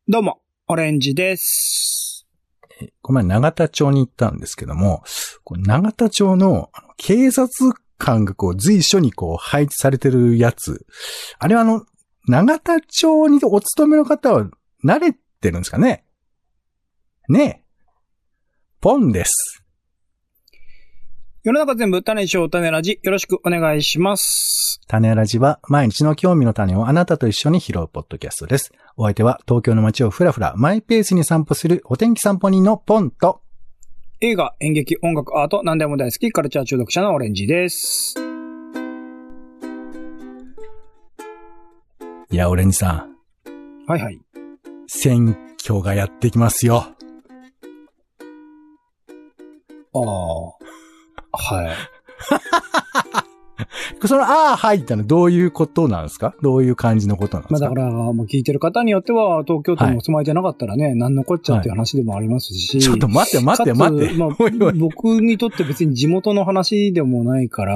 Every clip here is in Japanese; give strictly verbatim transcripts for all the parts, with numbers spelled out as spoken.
どうも、オレンジです。 この前、永田町に行ったんですけども、こう永田町の警察官がこう随所にこう配置されてるやつ、あれはあの、永田町にお勤めの方は慣れてるんですかね？ねえ。ポンです。 世の中全部種賞種ラジ、よろしくお願いします。 種ラジは毎日の興味の種をあなたと一緒に拾うポッドキャストです。お相手は東京の街をふらふらマイペースに散歩するお天気散歩人のポンと、 映画、演劇、音楽、アート、何でも大好きカルチャー中毒者のオレンジです。 いや、オレンジさん。はいはい。 選挙がやってきますよ。 ああ。はい。 その、ああ、はいってのはどういうことなんですか？どういう感じのことなんですか？ まあだから、もう聞いてる方によっては、東京都にお住まいじゃなかったらね、はい、何のこっちゃっていう話でもありますし。 はい、ちょっと待って待って待って。 まあ、おいおい僕にとって別に地元の話でもないから、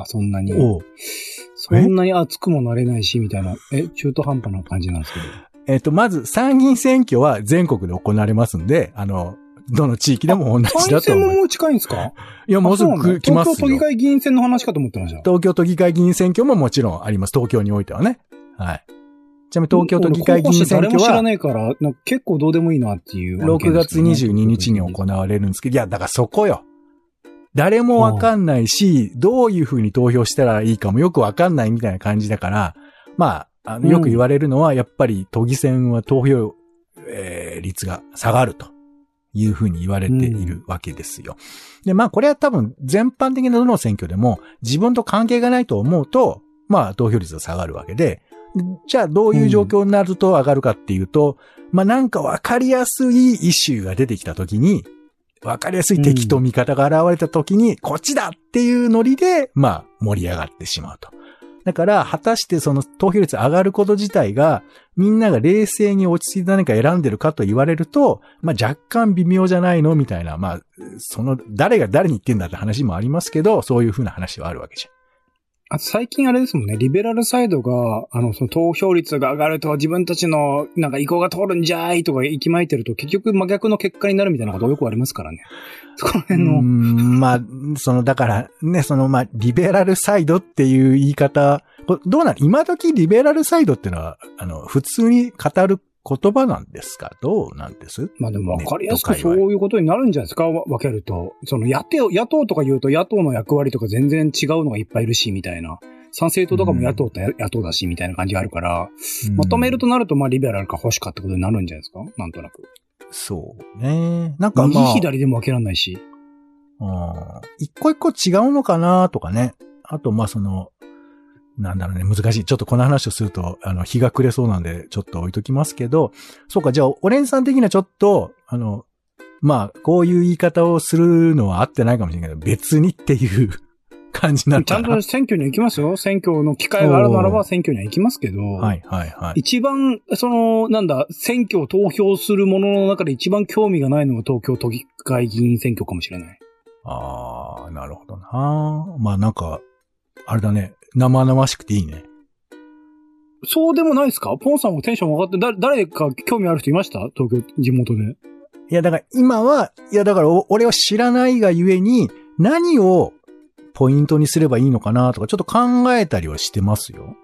そんなに。おそんなに熱くもなれないし、みたいな。え、中途半端な感じなんですけど。 えっと、まず、参議院選挙は全国で行われますんで、あの、どの地域でも同じだと思う。 参院選ももう近いんですか？ いや、もうすぐ来ますよ。 東京都議会議員選の話かと思ってました。 東京都議会議員選挙ももちろんあります。東京においてはね。はい。ちなみに東京都議会議員選挙は。誰も知らないから、なんか結構どうでもいいなっていう、ね。 ろくがつにじゅうににちに行われるんですけど、いや、だからそこよ。誰もわかんないし、どういう風に投票したらいいかもよくわかんないみたいな感じだから、まあ、あのよく言われるのは、やっぱり都議選は投票、えー、率が下がると。いうふうに言われているわけですよ。うん、で、まあこれは多分全般的などの選挙でも自分と関係がないと思うと、まあ投票率が下がるわけで、じゃあどういう状況になると上がるかっていうと、うん、まあなんかわかりやすいイシューが出てきたときに、わかりやすい敵と味方が現れたときに、こっちだっていうノリで、まあ盛り上がってしまうと。だから、果たしてその投票率上がること自体が、みんなが冷静に落ち着いて何か選んでるかと言われると、まあ若干微妙じゃないのみたいな、まあ、その、誰が誰に言ってんだって話もありますけど、そういう風な話はあるわけじゃん。 あと最近あれですもんね、リベラルサイドが、あの、その投票率が上がると自分たちのなんか意向が通るんじゃーいとか息巻いてると結局真逆の結果になるみたいなことよくありますからね。そこら辺の。 うーん、まあ、その、だからね、その、まあ、リベラルサイドっていう言い方、どうなの？今時リベラルサイドっていうのは、あの、普通に語る言葉なんですか？どうなんです？ まあでも分かりやすくそういうことになるんじゃないですか？分けると。その野党、野党とか言うと野党の役割とか全然違うのがいっぱいいるし、みたいな。参政党とかも野党と野党だし、みたいな感じがあるから、うん、まとめるとなると、まあリベラルか保守かってことになるんじゃないですか？なんとなく。 そうね。なんかまあ。 右左でも分けらんないし。 うん。一個一個違うのかなとかね。あと、まあその、なんだろうね、難しい。ちょっとこの話をすると、あの、日が暮れそうなんで、ちょっと置いときますけど、そうか、じゃあ、オレンジさん的にはちょっと、あの、まあ、こういう言い方をするのは合ってないかもしれないけど、別にっていう感じになるかな。 ちゃんと選挙に行きますよ。選挙の機会があるならば選挙には行きますけど、 はいはいはい。 一番、その、なんだ、選挙を投票するものの中で一番興味がないのが東京都議会議員選挙かもしれない。 ああ、なるほどな。まあなんか、あれだね。生々しくていいね。 そうでもないですか？ポンさんもテンション上がって、だ、誰か興味ある人いました？東京、地元で。 いや、だから今は、いや、だから俺は知らないがゆえに、何をポイントにすればいいのかなとか、ちょっと考えたりはしてますよ。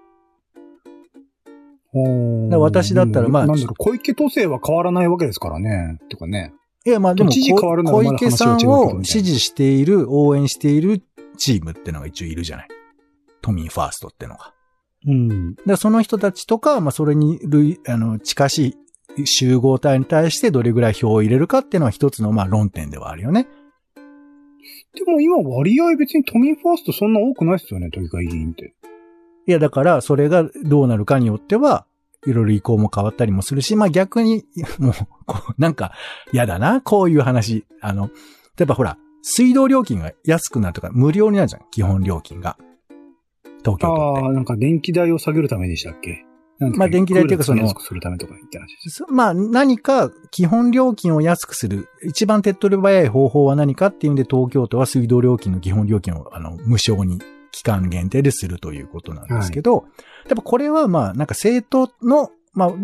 だ私だったら、まあ、 なんだろう、小池都政は変わらないわけですからね。とかね。 いや、まあでも、小池さんを支持している、応援しているチームってのが一応いるじゃない。都民ファーストってのが。 うん。 で、その人たちとか、まあ、それに類、あの、近しい集合体に対してどれぐらい票を入れるかっていうのは一つの、まあ、論点ではあるよね。 でも今割合別に都民ファーストそんな多くないですよね、都議会議員って。 いや、だから、それがどうなるかによっては、いろいろ意向も変わったりもするし、まあ、逆に、もう、こう、なんか、嫌だな、こういう話。あの、例えばほら、水道料金が安くなるとか、無料になるじゃん、基本料金が。東京都って。 ああ、なんか電気代を下げるためでしたっけ？ まあ電気代っていうかその、 安くするためとか言って話です。 まあ何か基本料金を安くする、一番手っ取り早い方法は何かっていうんで東京都は水道料金の基本料金をあの無償に期間限定でするということなんですけど、はい、やっぱこれはまあなんか政党の、まあ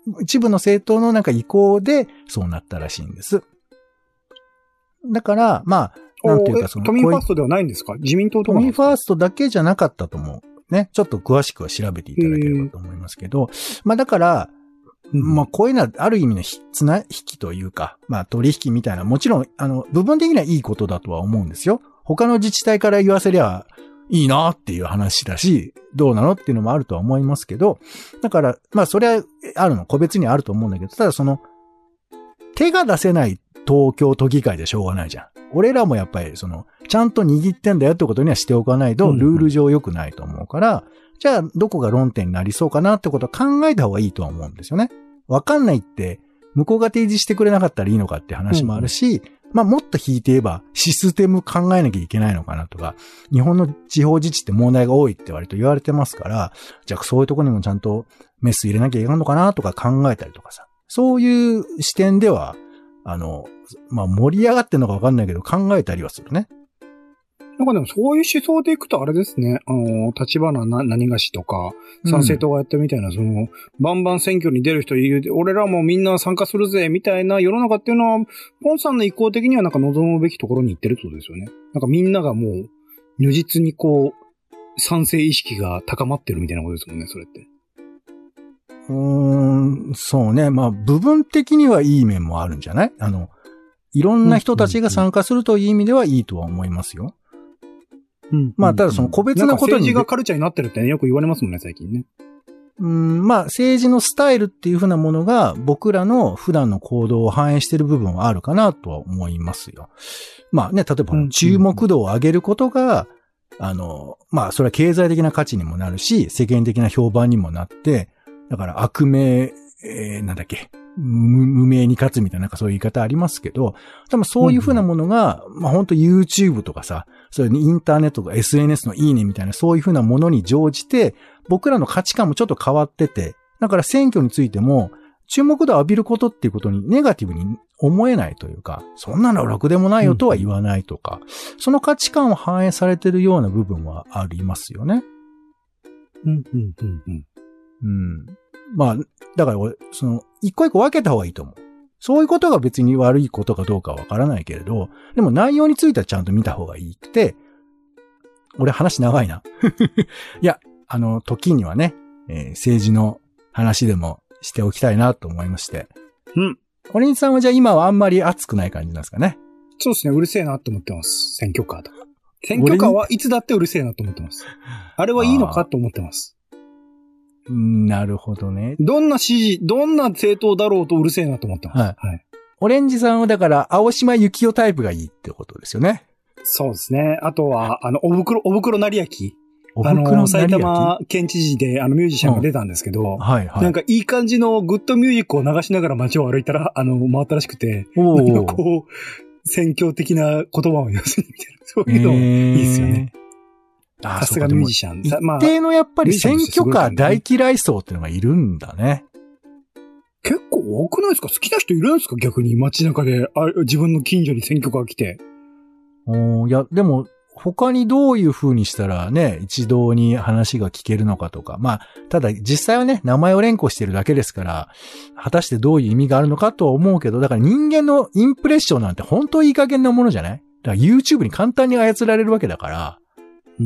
一部の政党のなんか意向でそうなったらしいんです。だから、まあ、なんていうかその。 都民ファーストではないんですか？自民党とか？ 都民ファーストだけじゃなかったと思う。ね。ちょっと詳しくは調べていただければと思いますけど、まあだから、まあこういうのはある意味の綱引きというか、まあ取引みたいな、もちろん、あの、部分的にはいいことだとは思うんですよ。他の自治体から言わせりゃいいなっていう話だし、どうなのっていうのもあるとは思いますけど、だから、まあそれはあるの、個別にはあると思うんだけど、ただその、手が出せない東京都議会でしょうがないじゃん。俺らもやっぱりその、ちゃんと握ってんだよってことにはしておかないと、ルール上良くないと思うから、うんうん、じゃあどこが論点になりそうかなってことを考えた方がいいとは思うんですよね。わかんないって、向こうが提示してくれなかったらいいのかって話もあるし、うんうん、まあもっと引いて言えばシステム考えなきゃいけないのかなとか、日本の地方自治って問題が多いって割と言われてますから、じゃあそういうところにもちゃんとメス入れなきゃいけないのかなとか考えたりとかさ、そういう視点では、あの、まあ盛り上がってんのかわかんないけど考えたりはするね。 なんかでもそういう思想でいくとあれですね、あの、立花な何がしとか、参政党がやってるみたいな、うん、その、バンバン選挙に出る人いる、俺らもみんな参加するぜ、みたいな世の中っていうのは、ポンさんの意向的にはなんか望むべきところに行ってるってことですよね。なんかみんながもう、如実にこう、賛成意識が高まってるみたいなことですもんね、それって。 うーん、そうね。まあ、部分的にはいい面もあるんじゃない？あの、いろんな人たちが参加するという意味ではいいとは思いますよ。うん、まあ、ただその個別なことに。 政治がカルチャーになってるってね、よく言われますもんね、最近ね。 うん、まあ、政治のスタイルっていうふうなものが僕らの普段の行動を反映している部分はあるかなとは思いますよ。まあね、例えば注目度を上げることが、あの、まあ、それは経済的な価値にもなるし、世間的な評判にもなって、だから悪名、えー、なんだっけ、無名に勝つみたいな、なんかそういう言い方ありますけど、多分そういうふうなものが、うん、まあ本当 YouTube とかさ、そういうインターネットとか エスエヌエス のいいねみたいなそういうふうなものに乗じて、僕らの価値観もちょっと変わってて、だから選挙についても、注目度を浴びることっていうことにネガティブに思えないというか、そんなのろくでもないよとは言わないとか、うん、その価値観を反映されているような部分はありますよね。 うん、うん、うん、うん。 うん。まあ、だから俺、その、一個一個分けた方がいいと思う。そういうことが別に悪いことかどうかはわからないけれど、でも内容についてはちゃんと見た方がいいって、俺話長いな。いや、あの、時にはね、えー、政治の話でもしておきたいなと思いまして。 うん。 オレンジさんはじゃあ今はあんまり熱くない感じなんですかね。 そうですね、うるせえなって思ってます。選挙カーとか。選挙カーはいつだってうるせえなと思ってます。あれはいいのかと思ってます。 なるほどね。 どんな支持、どんな政党だろうとうるせえなと思ってます。はい。はい、 オレンジさんはだから、青島幸男タイプがいいってことですよね。 そうですね。あとは、あの、おぶくろ、おぶくろなりやき。あの、埼玉県知事で、あの、ミュージシャンが出たんですけど、うん、はいはい。なんか、いい感じのグッドミュージックを流しながら街を歩いたら、あの、回ったらしくて、なんかこう、選挙的な言葉を要するに見てる。そういうのいいですよね。さすがミュージシャン。 一定のやっぱり選挙カー大嫌い層っていうのがいるんだね。 結構多くないですか？好きな人いるんですか？逆に街中であ自分の近所に選挙カー来て。 おいや、でも他にどういう風にしたらね、一堂に話が聞けるのかとか。まあ、ただ実際はね、名前を連呼してるだけですから、果たしてどういう意味があるのかとは思うけど、だから人間のインプレッションなんて本当いい加減なものじゃない？だから YouTube に簡単に操られるわけだから、うん。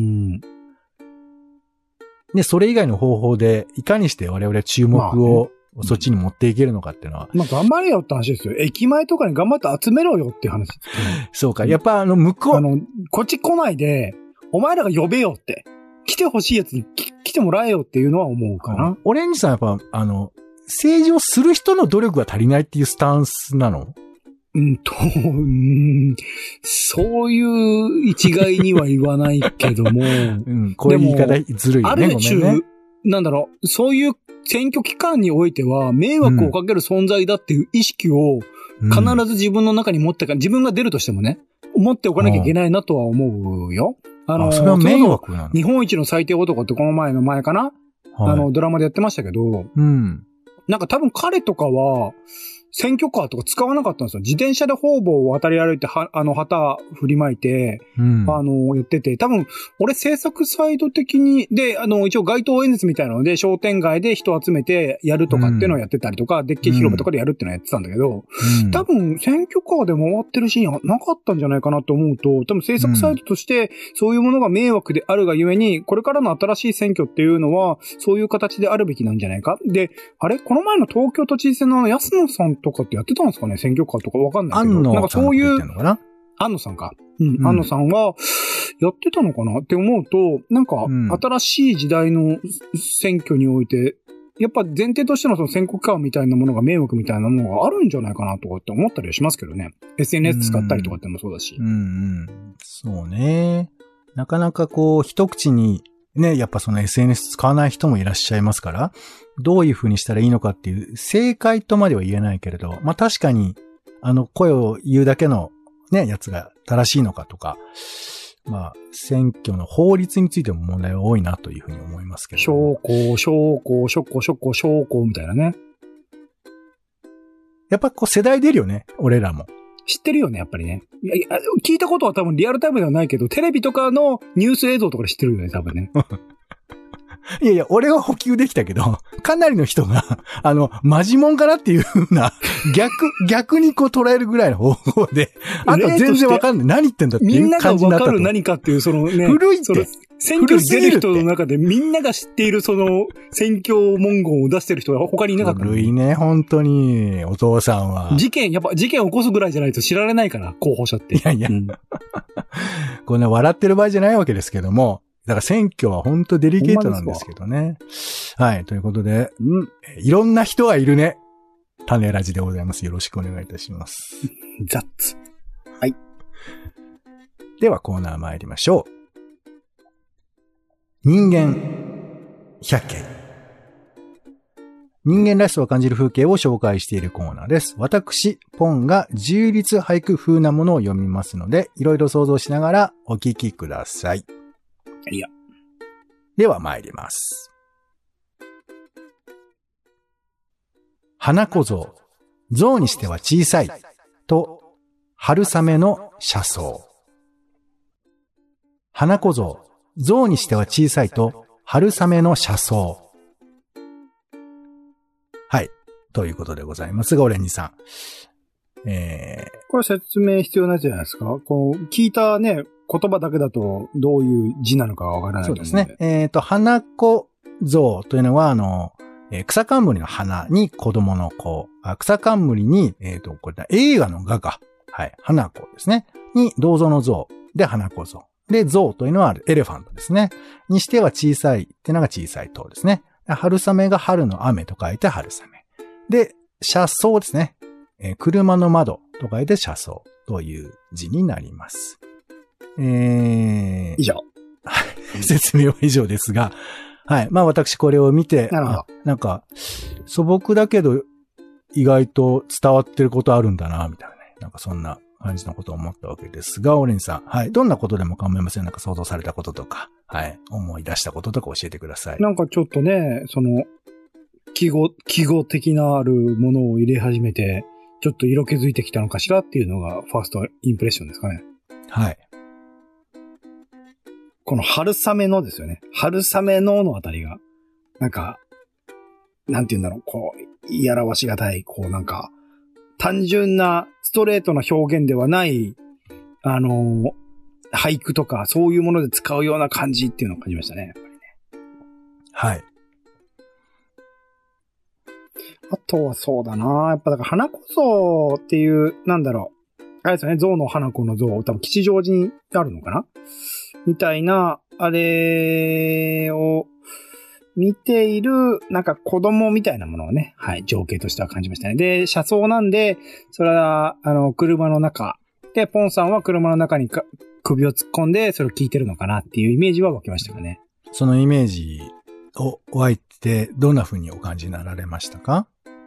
で、それ以外の方法で、いかにして我々注目をそっちに持っていけるのかっていうのは。 まあ、頑張れよって話ですよ。駅前とかに頑張って集めろよっていう話ですよね。 そうか。やっぱあの、向こう。 あの、こっち来ないで、お前らが呼べよって。来てほしいやつに来てもらえよっていうのは思うかな。 オレンジさんやっぱ、あの、政治をする人の努力が足りないっていうスタンスなの？ うんと、うん、そういう一概には言わないけども。うん、 こういう言い方ずるいよね。 ある種、ね、なんだろう、そういう選挙期間においては、迷惑をかける存在だっていう意識を必ず自分の中に持ってか、自分が出るとしてもね、持っておかなきゃいけないなとは思うよ。 あの、あ、それは迷惑なの？ 日本一の最低男ってこの前の前かな、はい、あの、ドラマでやってましたけど、 うん。 なんか多分彼とかは、 選挙カーとか使わなかったんですよ。自転車で方々を渡り歩いて、は、あの、旗振りまいて、うん、あの、言ってて、多分、俺制作サイド的に、で、あの、一応街頭演説みたいなので、商店街で人を集めてやるとかっていうのをやってたりとか、うん、でっけえ広場とかでやるっていうのをやってたんだけど、うん、多分、選挙カーで回ってるシーンはなかったんじゃないかなと思うと、多分制作サイドとして、そういうものが迷惑であるがゆえに、これからの新しい選挙っていうのは、そういう形であるべきなんじゃないか。で、あれこの前の東京都知事選の安野さんとかってやってたんですかね、選挙カーとかわかんないけど。 安野なんかそういう、 安野さんか。うん、うん、安野さんは、やってたのかなって思うと、なんか、新しい時代の選挙において、やっぱ前提としてのその選挙カーみたいなものが迷惑みたいなものがあるんじゃないかなとかって思ったりはしますけどね。エスエヌエス 使ったりとかってもそうだし。 うん、うん、うん。そうね。なかなかこう、一口に、ね、やっぱその エスエヌエス 使わない人もいらっしゃいますから、どういう風にしたらいいのかっていう、正解とまでは言えないけれど、まあ確かに、あの、声を言うだけのね、やつが正しいのかとか、まあ、選挙の法律についても問題は多いなというふうに思いますけど。 証拠、証拠、証拠、証拠、証拠みたいなね。 やっぱこう世代出るよね、俺らも。 知ってるよね、やっぱりね。いやいや、聞いたことは多分リアルタイムではないけど、テレビとかのニュース映像とかで知ってるよね、多分ね。 いやいや、俺は補給できたけど、かなりの人が、あの、マジモンかなっていう風な、逆、逆にこう捉えるぐらいの方法で、あと全然わかんない。何言ってんだっていう感じになったと。 みんながわかる何かっていう、そのね。 古いって。 選挙に出る人の中でみんなが知っているその選挙文言を出してる人が他にいなかった。 古いね、本当に、お父さんは。 事件、やっぱ事件を起こすぐらいじゃないと知られないから、候補者って。 いやいや。うん、こんな笑ってる場合じゃないわけですけども、だから選挙は本当デリケートなんですけどね。はい、ということで、うん、いろんな人がいるね。種ラジでございます。よろしくお願いいたします。 ザッツ。はい。 ではコーナー参りましょう。人間百景。人間らしさを感じる風景を紹介しているコーナーです。私、ポンが自由律俳句風なものを読みますので、いろいろ想像しながらお聞きください。 いや。 では参ります。花小僧、象にしては小さいと春雨の車窓。花小僧、象にしては小さいと春雨の車窓。はい。ということでございますが、オレンジさん。えー、 これ説明必要ないじゃないですか。こう、聞いたね、言葉だけだとどういう字なのかわからないと思うので。 そうですね。えっ、ー、と、花小象というのは、あの、えー、草冠の花に子供の子。あ、草冠に、えっ、ー、と、これだ、映画の画か。はい。花子ですね。に、銅像の像で花小象。で、象というのはエレファントですね。にしては小さいっていうのが小さい塔ですね。春雨が春の雨と書いて春雨。で、車窓ですね。えー、車の窓と書いて車窓という字になります。えー、 以上。 説明は以上ですが、はい。まあ私これを見て、 なるほど。 なんか、素朴だけど意外と伝わってることあるんだな、みたいなね。なんかそんな感じのことを思ったわけですが、オレンジさん。はい。どんなことでも構いません。なんか想像されたこととか、はい。思い出したこととか教えてください。 なんかちょっとね、その、記号、記号的なあるものを入れ始めて、ちょっと色気づいてきたのかしらっていうのがファーストインプレッションですかね。 はい。 この春雨のですよね。春雨ののあたりが、なんか、なんて言うんだろう、こう、いやらわしがたい、こうなんか、単純なストレートな表現ではない、あの、俳句とかそういうもので使うような感じっていうのを感じましたね。やっぱりね。 はい。 あとはそうだなやっぱだから花小僧っていう、なんだろう。あれですよね、象の花子の象、多分吉祥寺にあるのかなみたいな、あれを見ている、なんか子供みたいなものをね、はい、情景としては感じましたね。で、車窓なんで、それは、あの、車の中。で、ポンさんは車の中にか首を突っ込んで、それを聞いてるのかなっていうイメージは湧きましたかね。 そのイメージを湧いて、どんな風にお感じになられましたか？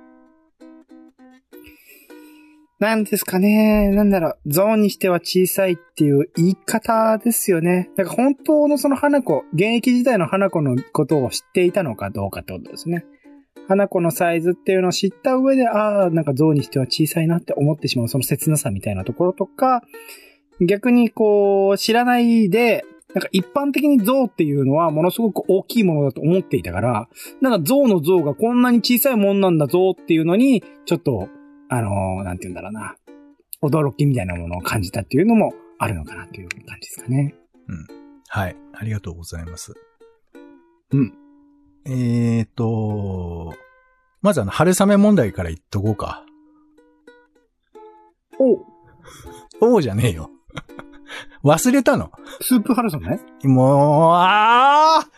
なんですかね。なんだろう。象にしては小さいっていう言い方ですよね。だから本当のその花子、現役時代の花子のことを知っていたのかどうかってことですね。 花子のサイズっていうのを知った上で、ああ、なんか象にしては小さいなって思ってしまう、その切なさみたいなところとか、逆にこう、知らないで、なんか一般的に象っていうのはものすごく大きいものだと思っていたから、なんか象の象がこんなに小さいもんなんだぞっていうのに、ちょっと、あのー、なんて言うんだろうな、驚きみたいなものを感じたっていうのもあるのかなという感じですかね。 うん。はい。ありがとうございます。 うん。 えーと、まずあの、春雨問題から言っとこうか。 おう。 おうじゃねえよ。忘れたの。 スープ春雨？ もう、あー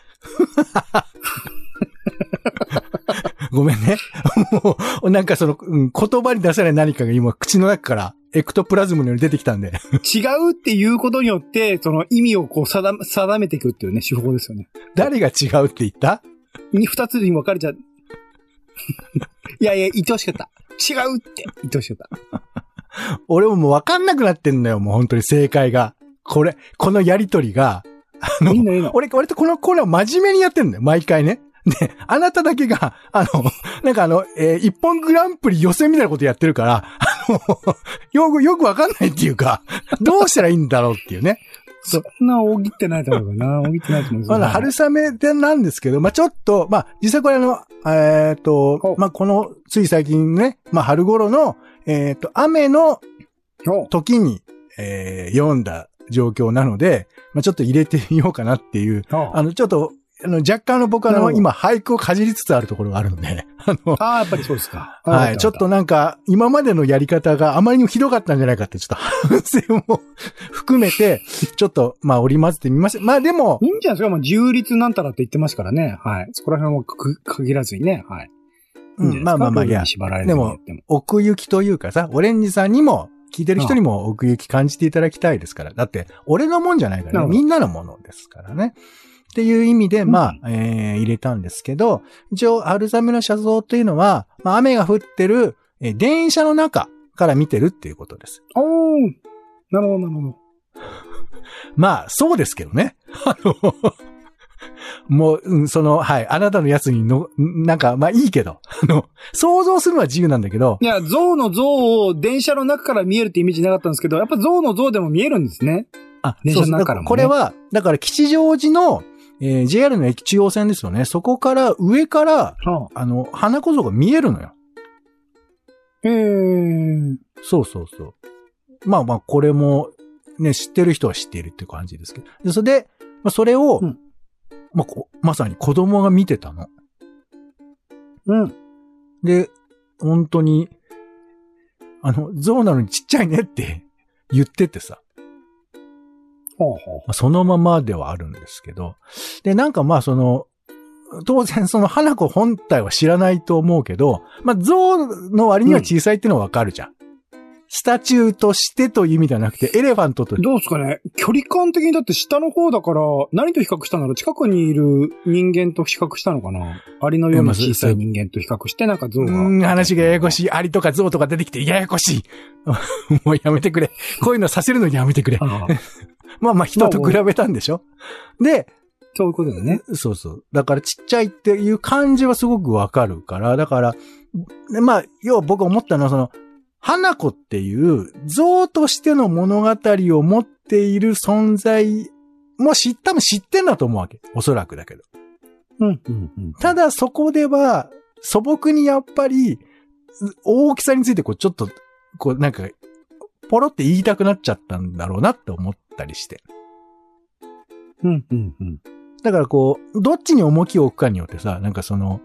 ごめんね。もう、なんかその、うん、言葉に出せない何かが今、口の中からエクトプラズムのように出てきたんで。 違うっていうことによって、その意味をこう定、定めていくっていうね、手法ですよね。 誰が違うって言った？ に二つに分かれちゃう。いやいや、言ってほしかった。違うって言ってほしかった。 俺ももう分かんなくなってんだよ、もう本当に正解が。これ、このやりとりが、あの、 いいのいいの。 俺、俺とこのコーナー真面目にやってんだよ、毎回ね。で、あなただけが、あの、なんかあの、えー、一本グランプリ予選みたいなことやってるから、あの、よく、よくわかんないっていうか、どうしたらいいんだろうっていうね。 そんな大喜ってないと思うな。大喜ってないと思うんですよ。 まだ春雨でなんですけど、まあ、ちょっと、まあ、実際これあの、えっ、ー、と、まあ、この、つい最近ね、まあ、春頃の、えっ、ー、と、雨の時に、えー、読んだ状況なので、まあ、ちょっと入れてみようかなっていう、あの、ちょっと、あの、若干の僕はあの、今、俳句をかじりつつあるところがあるので、あの、 ああ、やっぱりそうですか。 はい、ちょっとなんか、今までのやり方があまりにもひどかったんじゃないかって、ちょっと反省も含めて、ちょっと、まあ、織り交ぜてみました。まあ、でも。 いいんじゃないですか。まあ、重率なんたらって言ってますからね。はい。そこら辺は限らずにね。はい。 いいんじゃないですか。うん、まあまあまあ、いや。でも、奥行きというかさ、オレンジさんにも、聞いてる人にも奥行き感じていただきたいですから。だって、俺のもんじゃないからね。みんなのものですからね。っていう意味で、まあ、えー、入れたんですけど、一応、春雨の写像というのは、まあ、雨が降ってる、えー、電車の中から見てるっていうことです。 おー。なるほど、なるほど。 まあ、そうですけどね。あの、もう、うん、その、はい、あなたのやつにの、なんか、まあいいけど、あの、想像するのは自由なんだけど。 いや、象の像を電車の中から見えるってイメージなかったんですけど、やっぱ象の像でも見えるんですね。 あ、電車の中からも、ね。これは、だから吉祥寺の、えー、ジェイアール の駅中央線ですよね。そこから上から、はあ、あの、花小僧が見えるのよ。 へー。 そうそうそう。まあまあ、これも、ね、知ってる人は知っているっていう感じですけど。で、それで、まあ、それを、うん、まあ、こ、まさに子供が見てたの。 うん。 で、本当に、あの、象なのにちっちゃいねって言っててさ。 ほうほう、 そのままではあるんですけど。で、なんかまあその、当然その花子本体は知らないと思うけど、まあ象の割には小さいっていうのはわかるじゃん。うん、スタチューとしてという意味ではなくて、エレファントと。 どうですかね、距離感的にだって下の方だから、何と比較したんだろう、近くにいる人間と比較したのかな、アリのような小さい人間と比較して、なんか象が。 うん、話がややこしい。アリとか象とか出てきてややこしい。もうやめてくれ。こういうのさせるのにやめてくれ。まあまあ人と比べたんでしょ、で、 そういうことだね。 そうそう。だからちっちゃいっていう感じはすごくわかるから、だから、まあ、要は僕思ったのはその、花子っていう象としての物語を持っている存在も知ったも知ってんだと思うわけ。おそらくだけど。 うんうんうん、 ただそこでは素朴にやっぱり大きさについてこうちょっとこうなんかポロって言いたくなっちゃったんだろうなって思ったりして。 うんうんうん。 だからこうどっちに重きを置くかによってさ、なんかその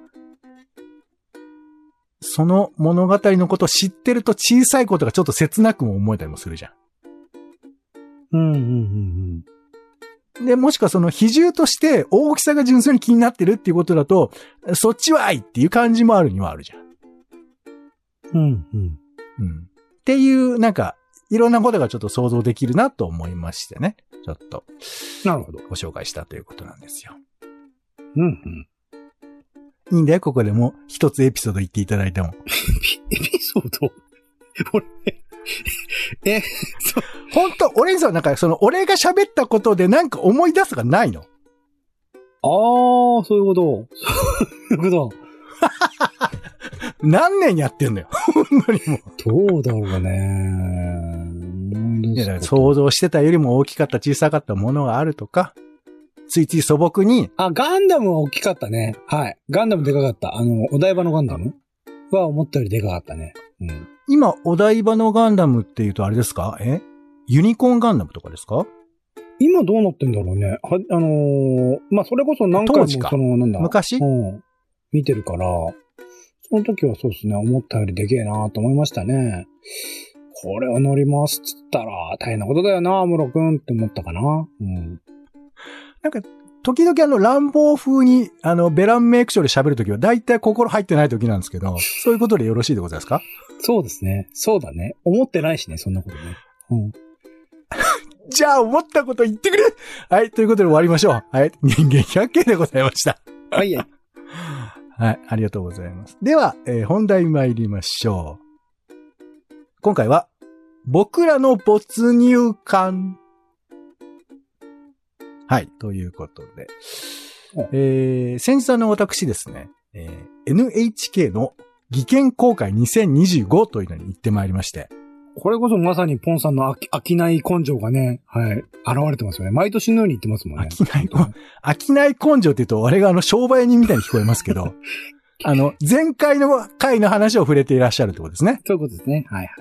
その物語のことを知ってると小さいことがちょっと切なくも思えたりもするじゃん。 うんうんうんうん。で、もしくはその比重として大きさが純粋に気になってるっていうことだと、そっちはいっていう感じもあるにはあるじゃん。 うんうん。 うん。っていう、なんか、いろんなことがちょっと想像できるなと思いましてね。ちょっと。 なるほど。 ご紹介したということなんですよ。 うんうん。 いいんだよ、ここでも一つエピソード言っていただいても。 エピソード俺、え、 そう。ほんと、俺にさ、なんかその、俺が喋ったことでなんか思い出すがないの？ ああ、そういうこと。そういうこと。 何年やってんのよ。ほんまにもう。 どうだろうね。 いやだから想像してたよりも大きかった小さかったものがあるとか、ついつい素朴に。 あ、ガンダムは大きかったね。はい。ガンダムでかかった。あの、お台場のガンダムは思ったよりでかかったね。うん。 今、お台場のガンダムっていうとあれですか？えユニコーンガンダムとかですか？ 今どうなってんだろうね。は、あのー、まあ、それこそ何回もその、なんだ。 昔うん。見てるから、その時はそうですね、思ったよりでけえなと思いましたね。これを乗りますっつったら大変なことだよな、アムロくんって思ったかな。うん。 なんか、時々あの、乱暴風に、あの、ベランメイクショーで喋るときは、だいたい心入ってないときなんですけど、そういうことでよろしいでございますか？ そうですね。そうだね。思ってないしね、そんなことね。うん。 じゃあ、思ったこと言ってくれ！はい、ということで終わりましょう。はい、人間百景でございました。 はい、はい。 はい、ありがとうございます。では、えー、本題参りましょう。今回は、僕らの没入感。はい、ということで。えー、先日あの私ですね、えー、エヌエイチケー の技研公開にせんにじゅうごというのに行ってまいりまして。 これこそまさにポンさんの飽き、飽きない根性がね、はい、現れてますよね。毎年のように言ってますもんね。 飽きない、飽きない根性って言うと、我があの商売人みたいに聞こえますけど、あの、前回の回の話を触れていらっしゃるってことですね。 そういうことですね。はいはい。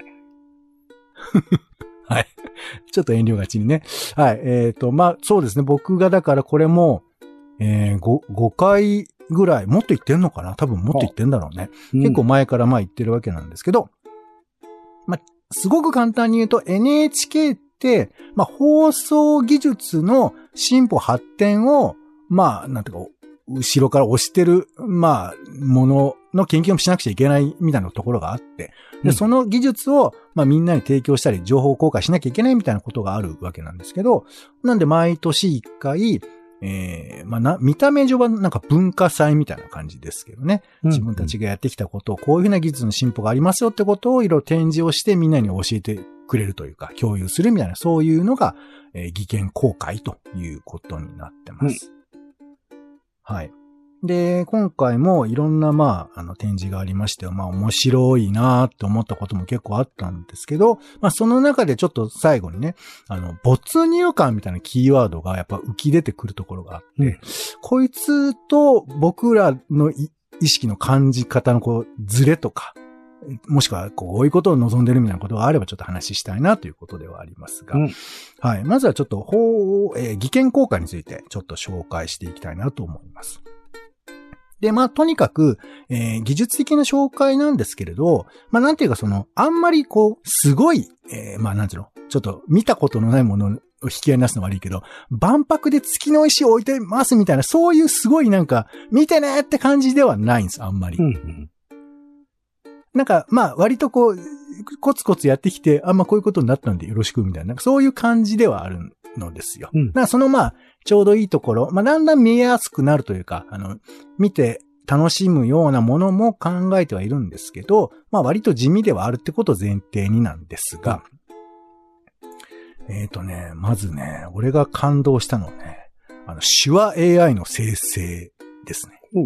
はい。ちょっと遠慮がちにね。はい。えっと、まあ、そうですね。僕がだからこれも、えー、ご、ごかいぐらい、もっと言ってんのかな？多分もっと言ってんだろうね。うん、結構前からまあ言ってるわけなんですけど、まあ、すごく簡単に言うと エヌエイチケーって、まあ、放送技術の進歩発展を、まあ、なんていうか、後ろから押してる、まあ、ものの研究もしなくちゃいけないみたいなところがあって、で、その技術を、まあみんなに提供したり、情報公開しなきゃいけないみたいなことがあるわけなんですけど、なんで毎年一回、えー、まあな、見た目上はなんか文化祭みたいな感じですけどね。自分たちがやってきたことを、こういうふうな技術の進歩がありますよってことをいろいろ展示をしてみんなに教えてくれるというか、共有するみたいな、そういうのが、えー、技研公開ということになってます。うん、はい。で、今回もいろんな、まあ、あの、展示がありまして、まあ、面白いなーって思ったことも結構あったんですけど、まあ、その中でちょっと最後にね、あの、没入感みたいなキーワードがやっぱ浮き出てくるところがあって、うん、こいつと僕らの意識の感じ方のこう、ズレとか、もしくはこういうことを望んでるみたいなことがあればちょっと話したいなということではありますが、うん、はい。まずはちょっと、法、えー、技研公開についてちょっと紹介していきたいなと思います。で、まあ、とにかく、えー、技術的な紹介なんですけれど、まあ、なんていうかその、あんまりこう、すごい、えー、まあ、なんていうの、ちょっと見たことのないものを引き合いに出すの悪いけど、万博で月の石を置いてますみたいな、そういうすごいなんか、見てねって感じではないんです、あんまり。うんうん、なんか、まあ、割とこう、コツコツやってきて、あんまこういうことになったんでよろしくみたいな、なんかそういう感じではあるのですよ。うん、だからそのまあ、ちょうどいいところ、まあ、だんだん見えやすくなるというか、あの、見て楽しむようなものも考えてはいるんですけど、まあ、割と地味ではあるってことを前提になんですが、うん、えっとね、まずね、俺が感動したのはね、あの、手話 エーアイ の生成ですね。うん、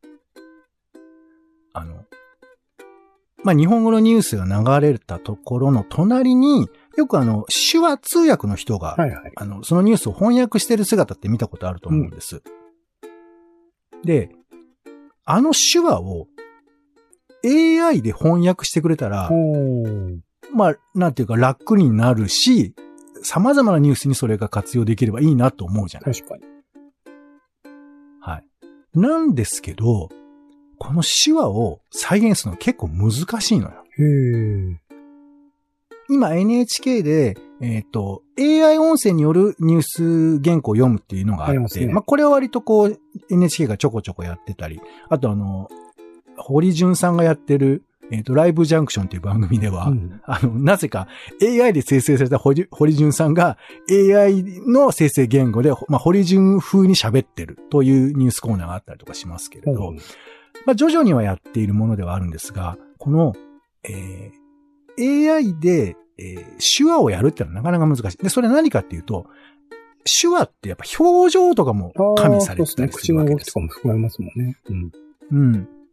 あの、まあ、日本語のニュースが流れたところの隣に、よくあの、手話通訳の人が、はいはい、あの、そのニュースを翻訳してる姿って見たことあると思うんです。うん、で、あの手話を エーアイ で翻訳してくれたら、まあ、なんていうか楽になるし、様々なニュースにそれが活用できればいいなと思うじゃない。 確かに。 はい。なんですけど、この手話を再現するの結構難しいのよ。へー。今 エヌエイチケー で、えっと、エーアイ 音声によるニュース原稿を読むっていうのがあって、ありますね。まあ、これは割とこう、エヌエイチケー がちょこちょこやってたり、あとあの、堀潤さんがやってる、えっと、ライブジャンクションっていう番組では、うん、あの、なぜか エーアイ で生成された堀潤さんが エーアイ の生成言語で、まあ、堀潤風に喋ってるというニュースコーナーがあったりとかしますけれど、うん、まあ、徐々にはやっているものではあるんですが、この、えーエーアイ で、えー、手話をやるってのはなかなか難しい。で、それ何かっていうと、手話ってやっぱ表情とかも加味されてたりするわけです。 口の動きとかも含まれますもんね。うん。 うん。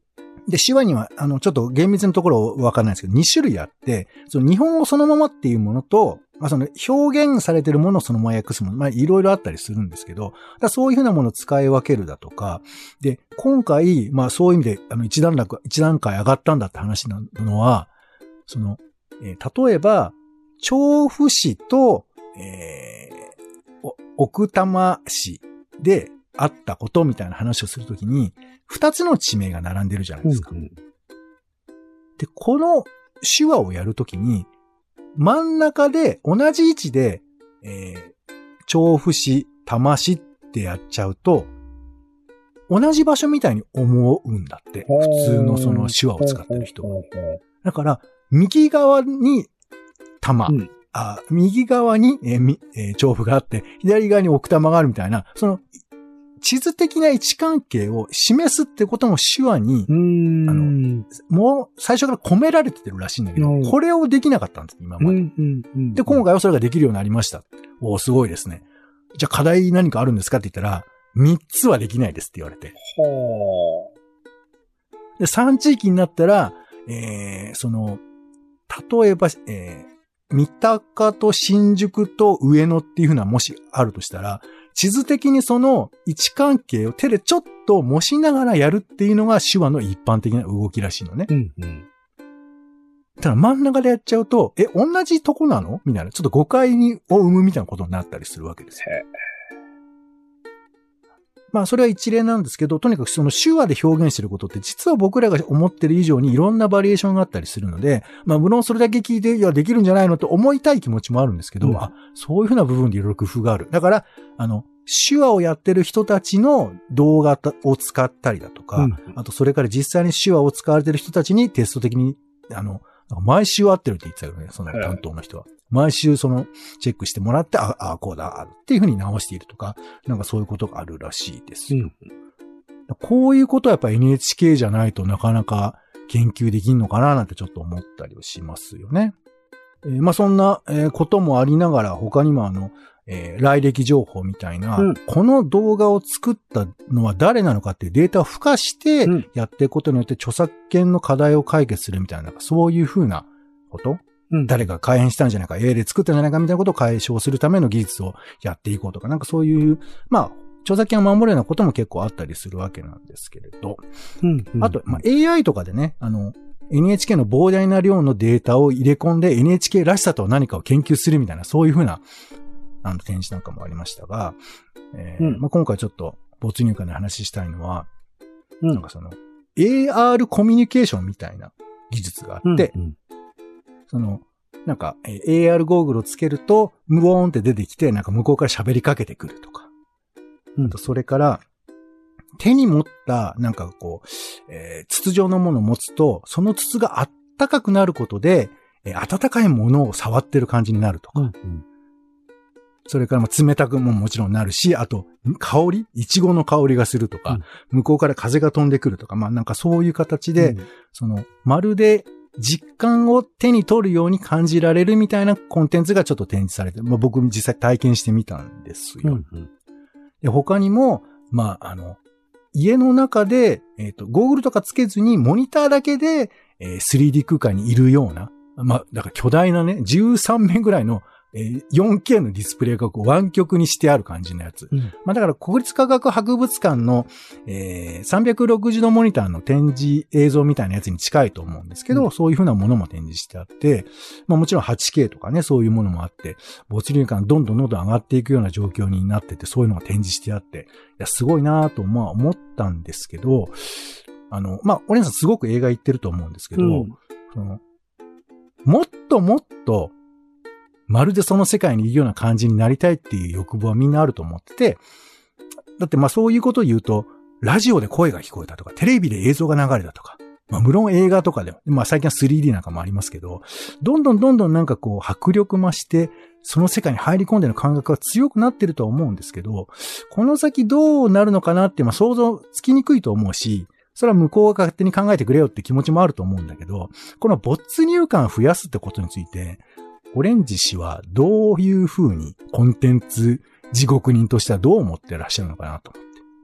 で、手話には、あの、ちょっと厳密なところわかんないですけど、に種類あって、その日本語そのままっていうものと、まあ、その表現されてるものをそのまま訳すもの、まあ、いろいろあったりするんですけど、だそういうふうなものを使い分けるだとか、で、今回、まあ、そういう意味で、あの、一段落、一段階上がったんだって話なのは、その、えー、例えば、調布市と、えー、奥多摩市であったことみたいな話をするときに、二つの地名が並んでるじゃないですか。うんうん、で、この手話をやるときに、真ん中で同じ位置で、えー、調布市、多摩市ってやっちゃうと、同じ場所みたいに思うんだって。普通のその手話を使ってる人は。だから、右側に多摩、うん、あ右側に、えーえー、調布があって、左側に奥多摩があるみたいな、その、地図的な位置関係を示すってことも手話に、あの、もう最初から込められてるらしいんだけど、これをできなかったんです、今まで。で、今回はそれができるようになりました。おー、すごいですね。じゃあ課題何かあるんですかって言ったら、みっつはできないですって言われて。で、さん地域になったら、えー、その、例えば、えー、三鷹と新宿と上野っていう風なもしあるとしたら、地図的にその位置関係を手でちょっと模しながらやるっていうのが手話の一般的な動きらしいのね。うんうん、ただ真ん中でやっちゃうと、え、同じとこなのみたいな、ちょっと誤解にを生むみたいなことになったりするわけですよ。まあそれは一例なんですけど、とにかくその手話で表現してることって実は僕らが思ってる以上にいろんなバリエーションがあったりするので、まあ無論それだけ聞いて、いやできるんじゃないのと思いたい気持ちもあるんですけど、うん、あ、そういうふうな部分でいろいろ工夫がある。だから、あの、手話をやってる人たちの動画を使ったりだとか、うん、あとそれから実際に手話を使われてる人たちにテスト的に、あの、毎週会ってるって言ってたよね、その担当の人は。毎週そのチェックしてもらって、ああ、こうだ、っていうふうに直しているとか、なんかそういうことがあるらしいですよ。うん、こういうことはやっぱ エヌエイチケー じゃないとなかなか研究できんのかななんてちょっと思ったりはしますよね。えー、まあそんなこともありながら他にもあの、えー、来歴情報みたいな、うん、この動画を作ったのは誰なのかっていうデータを付加してやっていくことによって著作権の課題を解決するみたいな、そういうふうなことうん、誰が改変したんじゃないか、エーアイ で作ったんじゃないかみたいなことを解消するための技術をやっていこうとか、なんかそういう、まあ、著作権を守るようなことも結構あったりするわけなんですけれど。うんうん、あと、まあ、エーアイ とかでね、あの、エヌエイチケー の膨大な量のデータを入れ込んで エヌエイチケー らしさとは何かを研究するみたいな、そういうふうな、あの、展示なんかもありましたが、えーうんまあ、今回ちょっと没入感で話したいのは、うん、なんかその、エーアール コミュニケーションみたいな技術があって、うんうんその、なんか、エーアール ゴーグルをつけると、ムオーンって出てきて、なんか向こうから喋りかけてくるとか。うん、とそれから、手に持った、なんかこう、えー、筒状のものを持つと、その筒があったかくなることで、えー、温かいものを触ってる感じになるとか。うんうん、それからも冷たくももちろんなるし、あと、香りイチゴの香りがするとか、うん、向こうから風が飛んでくるとか、まあなんかそういう形で、うん、その、まるで、実感を手に取るように感じられるみたいなコンテンツがちょっと展示されて、まあ、僕実際体験してみたんですよ。うんうん、で他にも、まあ、あの、家の中で、えっと、ゴーグルとかつけずにモニターだけで、えー、スリーディー 空間にいるような、まあ、だから巨大なね、じゅうさんめんぐらいのえー、よんケー のディスプレイがこう湾曲にしてある感じのやつ。うん、まあだから国立科学博物館の、えー、さんびゃくろくじゅうどモニターの展示映像みたいなやつに近いと思うんですけど、うん、そういう風なものも展示してあって、まあもちろん はちケー とかね、そういうものもあって、没入感どんどんどんどん上がっていくような状況になってて、そういうのが展示してあって、いや、すごいなぁとまあ思ったんですけど、あの、まあ、お姉さんすごく映画行ってると思うんですけど、うん、そのもっともっと、まるでその世界にいるような感じになりたいっていう欲望はみんなあると思ってて、だってまあそういうことを言うと、ラジオで声が聞こえたとか、テレビで映像が流れたとか、まあ無論映画とかでも、まあ最近は スリーディー なんかもありますけど、どんどんどんどんなんかこう迫力増して、その世界に入り込んでの感覚が強くなってるとは思うんですけど、この先どうなるのかなってまあ想像つきにくいと思うし、それは向こうが勝手に考えてくれよって気持ちもあると思うんだけど、この没入感を増やすってことについて、オレンジ氏はどういう風にコンテンツ地獄人としてはどう思ってらっしゃるのかなと思って。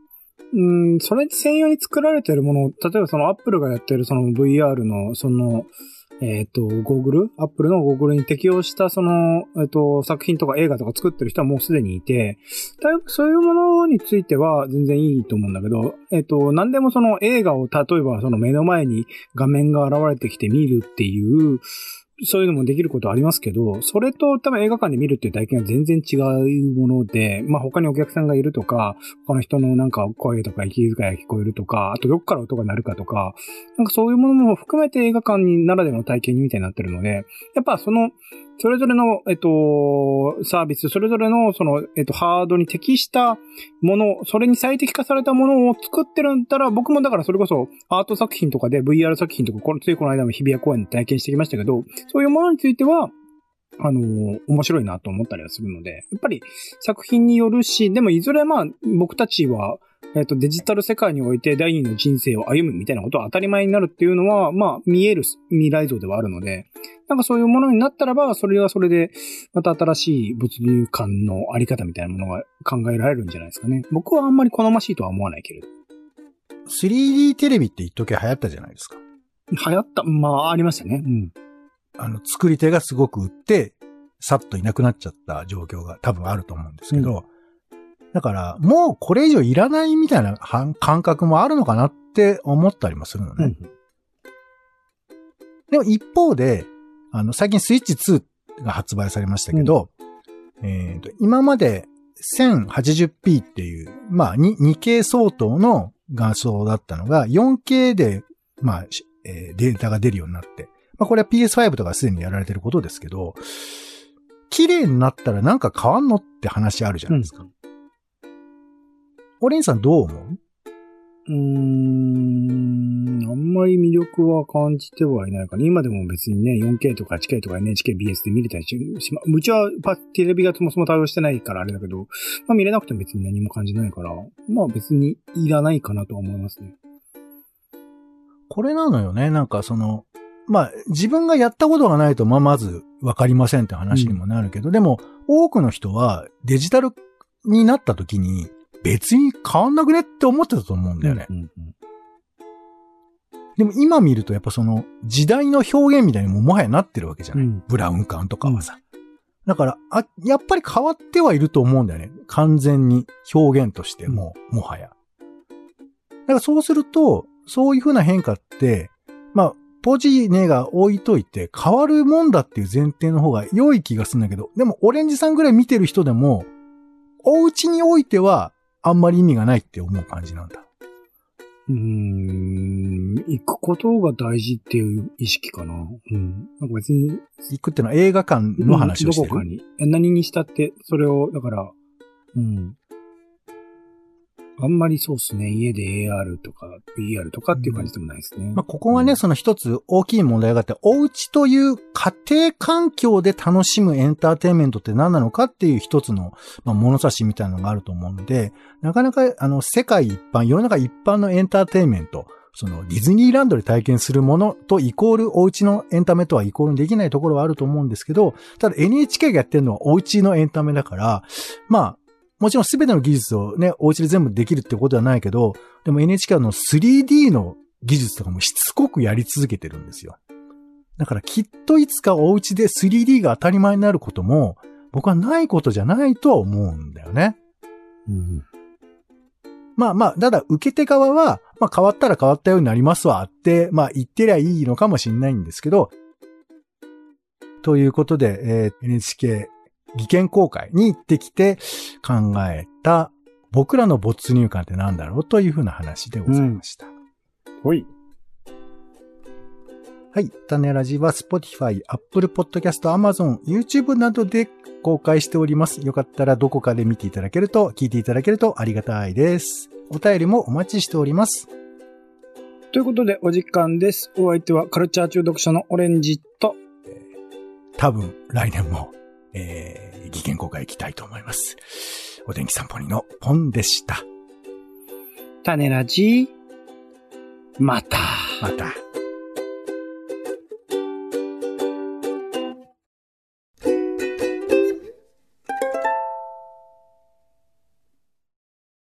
うん、それ専用に作られているもの、例えばそのアップルがやってるその ブイアール のその、えっと、ゴーグルアップルのゴーグルに適用したその、えっと、作品とか映画とか作ってる人はもうすでにいて、だいぶそういうものについては全然いいと思うんだけど、えっと、何でもその映画を例えばその目の前に画面が現れてきて見るっていう、そういうのもできることはありますけど、それと多分映画館で見るっていう体験は全然違うもので、まあ他にお客さんがいるとか、他の人のなんか声とか息遣いが聞こえるとか、あとどっから音が鳴るかとか、なんかそういうものも含めて映画館にならではの体験みたいになってるので、やっぱその、それぞれの、えっと、サービス、それぞれの、その、えっと、ハードに適したもの、それに最適化されたものを作ってるんだったら、僕もだからそれこそアート作品とかで ブイアール 作品とか、このついこの間も日比谷公園で体験してきましたけど、そういうものについては、あの、面白いなと思ったりはするので、やっぱり作品によるし、でもいずれまあ、僕たちは、えっと、デジタル世界において第二の人生を歩むみたいなことは当たり前になるっていうのは、まあ、見える未来像ではあるので、なんかそういうものになったらば、それはそれで、また新しい没入感のあり方みたいなものが考えられるんじゃないですかね。僕はあんまり好ましいとは思わないけれど。 スリーディー テレビって一時流行ったじゃないですか。 流行った、まあ、ありましたね。うん。 あの、作り手がすごく売って、さっといなくなっちゃった状況が多分あると思うんですけど、うん、だから、もうこれ以上いらないみたいな感覚もあるのかなって思ったりもするのね。うん、でも一方で、あの、最近スイッチツーが発売されましたけど、うん、えっと、今まで せんはちじゅうピー っていう、まあ にケー 相当の画像だったのが よんケー で、まあ、えー、データが出るようになって、まあこれは ピーエスファイブ とかすでにやられてることですけど、綺麗になったらなんか変わんのって話あるじゃないですか。うん、オレンさんどう思う？ うーん、あんまり魅力は感じてはいないかな。今でも別にね、よんケー とか エイチケー とか エヌエイチケービーエス で見れたりしま、うちはテレビがそもそも対応してないからあれだけど、まあ見れなくても別に何も感じないから、まあ別にいらないかなとは思いますね。 これなのよね。なんかその、まあ自分がやったことがないと、まあまずわかりませんって話にもなるけど、うん、でも多くの人はデジタルになった時に別に変わんなくねって思ってたと思うんだよね。うんうんうん、でも今見るとやっぱその時代の表現みたいにももはやなってるわけじゃない。うん、ブラウン管とかはさ。うん、だからあ、やっぱり変わってはいると思うんだよね。完全に表現としても、うん、もはや。だからそうすると、そういう風な変化って、まあ、ポジネが置いといて変わるもんだっていう前提の方が良い気がするんだけど、でもオレンジさんぐらい見てる人でも、お家においてはあんまり意味がないって思う感じなんだ。 うーん、行くことが大事っていう意識かな。うん。なんか別に。 行くってのは映画館の話をしてる。 どこかに。何にしたって、それを、だから、うん。あんまりそうですね。家で エーアール とか ブイアール とかっていう感じでもないですね。うん、 まあ、ここがね、うん、その一つ大きい問題があって、お家という家庭環境で楽しむエンターテインメントって何なのかっていう一つの、まあ、物差しみたいなのがあると思うので、なかなか、あの、世界一般、世の中一般のエンターテインメント、そのディズニーランドで体験するものとイコールお家のエンタメとはイコールできないところはあると思うんですけど、ただ エヌエイチケー がやってるのはお家のエンタメだから、まあ、もちろん全ての技術をね、お家で全部できるってことはないけど、でも エヌエイチケー の スリーディー の技術とかもしつこくやり続けてるんですよ。だからきっといつかお家で スリーディー が当たり前になることも、僕はないことじゃないとは思うんだよね。うん、まあまあ、ただ受け手側は、まあ変わったら変わったようになりますわって、まあ言ってりゃいいのかもしれないんですけど、ということで、えー、エヌエイチケー、技研公開に行ってきて考えた僕らの没入感って何だろうというふうな話でございました。 ほ、うん、い。 はい。種ラジは Spotify、Apple Podcast、Amazon、YouTube などで公開しております。よかったらどこかで見ていただけると、聞いていただけるとありがたいです。お便りもお待ちしております。 ということでお時間です。お相手はカルチャー中毒者のオレンジと、 えー、多分来年もえー、技研公開行きたいと思います。お天気散歩にのポンでした。 種ラジ、また。 また。